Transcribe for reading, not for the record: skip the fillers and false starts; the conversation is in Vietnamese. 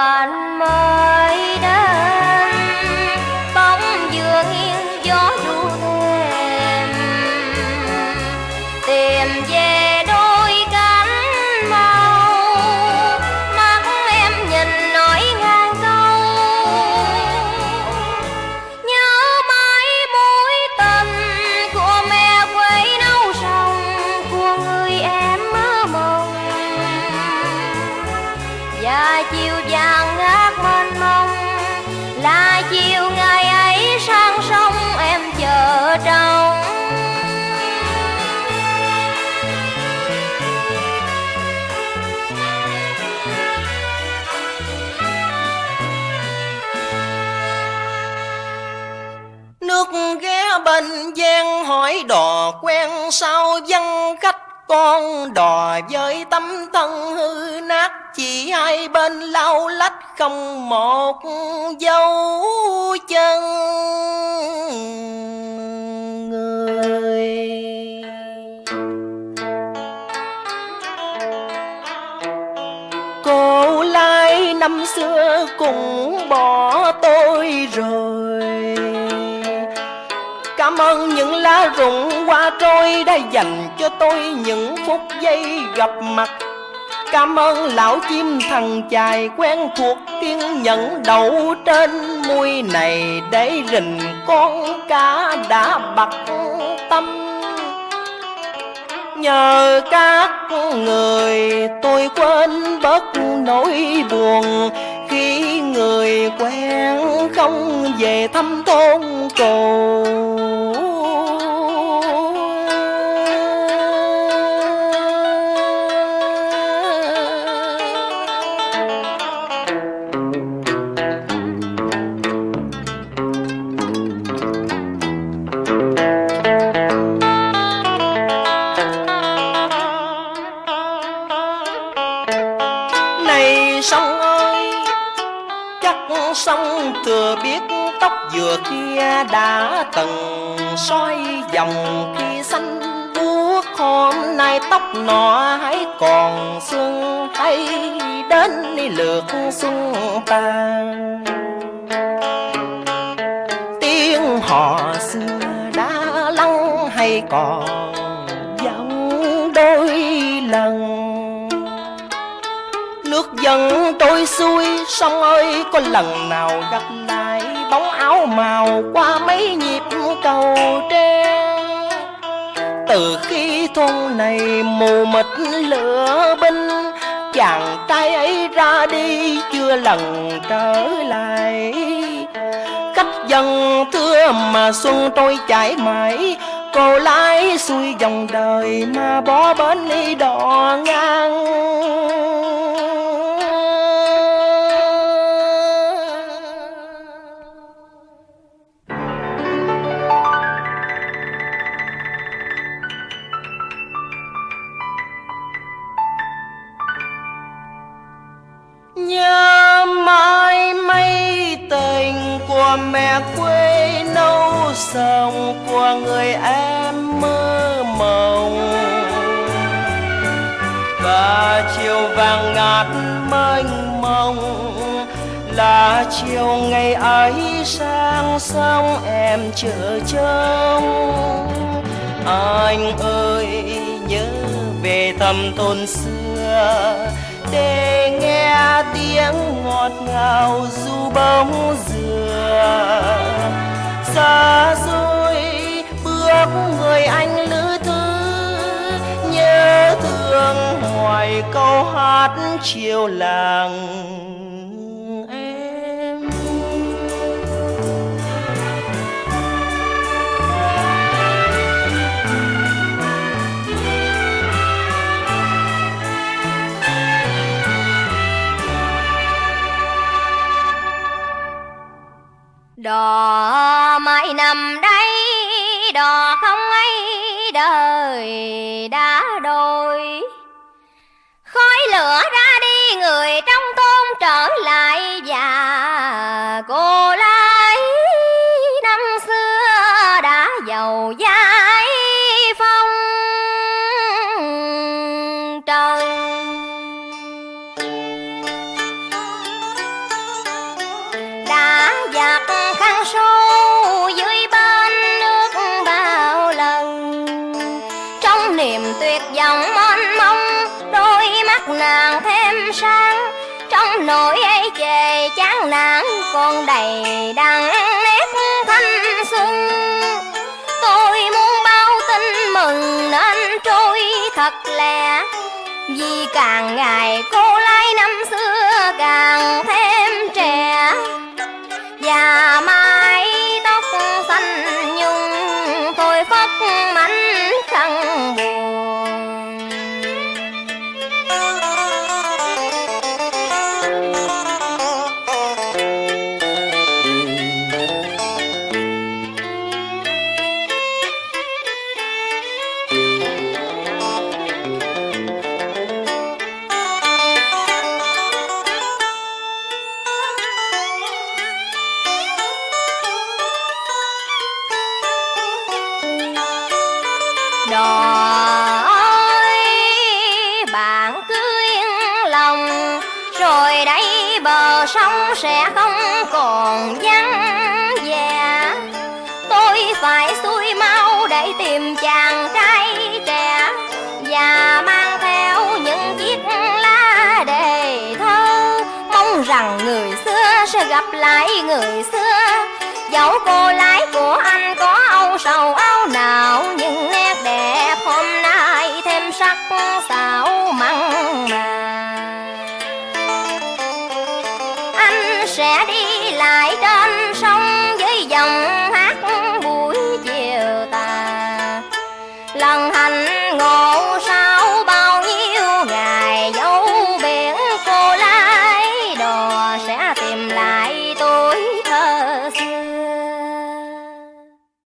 anh mới đến, bóng vừa nghiêng gió ru thêm, tìm về đôi cánh màu, mắt em nhìn nỗi ngàn câu, nhớ mãi mối tình của mẹ quê nấu sông, của người em mơ mộng. Và chiều vàng ngát mênh mông là chiều ngày ấy sang sông em chờ trông. Nước ghé bên giang hỏi đò quen sao văn khách, con đò với tấm thân hư nát, chỉ hai bên lau lách không một dấu chân người. Cô Lai năm xưa cũng bỏ tôi rồi, cảm ơn những lá rụng hoa trôi đã dành cho tôi những phút giây gặp mặt. Cảm ơn lão chim thằng chài quen thuộc kiên nhẫn đậu trên mui này để rình con cá đã bặt tâm. Nhờ các người tôi quên bớt nỗi buồn khi người quen không về thăm thôn cổ. Sông ơi, chắc sông thừa biết tóc vừa kia đã từng xoay vòng khi xanh buốt. Hôm nay tóc nọ hãy còn xuân, hay đến lượt xuân tàn. Tiếng hò xưa đã lắng hay còn vọng đôi lần. Nước dần trôi xuôi, sông ơi có lần nào gặp lại bóng áo màu qua mấy nhịp cầu tre. Từ khi thôn này mù mịt lửa binh, chàng trai ấy ra đi chưa lần trở lại. Khách dần thưa mà xuân trôi chảy mãi, cô lái xuôi dòng đời mà bỏ bến đi đò ngang. Nhớ mãi mấy tình của mẹ quê nấu sông, của người em mơ mộng. Và chiều vàng ngát mênh mông là chiều ngày ấy sang sông em chờ trông. Anh ơi nhớ về thăm thôn xưa, để nghe tiếng ngọt ngào du bóng dừa. Xa xôi bước người anh lữ thư, nhớ thương hoài câu hát chiều làng em. Đò mãi nằm đây, đò không ấy đời đã đổi. Khói lửa ra đi, người trong thôn trở lại, và cô lái năm xưa đã giàu dãi phong trần. chặt khăn sâu dưới bên nước bao lần. Trong niềm tuyệt vọng mênh mông, đôi mắt nàng thêm sáng. Trong nỗi ấy chề chán nản còn đầy đặn nét thanh xuân. Tôi muốn báo tin mừng nên trôi thật lẹ, vì càng ngày cô lái năm xưa càng thêm trẻ. Và mái tóc xanh nhung thôi phất mảnh khăn buồn. Đòi bạn cứ yên lòng, rồi đây bờ sông sẽ không còn vắng vẻ. Tôi phải xuôi mau để tìm chàng trai trẻ, và mang theo những chiếc lá đề thơ. Mong rằng người xưa sẽ gặp lại người xưa, dẫu cô lái của anh có âu sầu áo nào, nhưng nét đẹp hôm nay thêm sắc sảo mặn mà. Anh sẽ đi lại trên sông với dòng hát buổi chiều tà, lần hành ngồi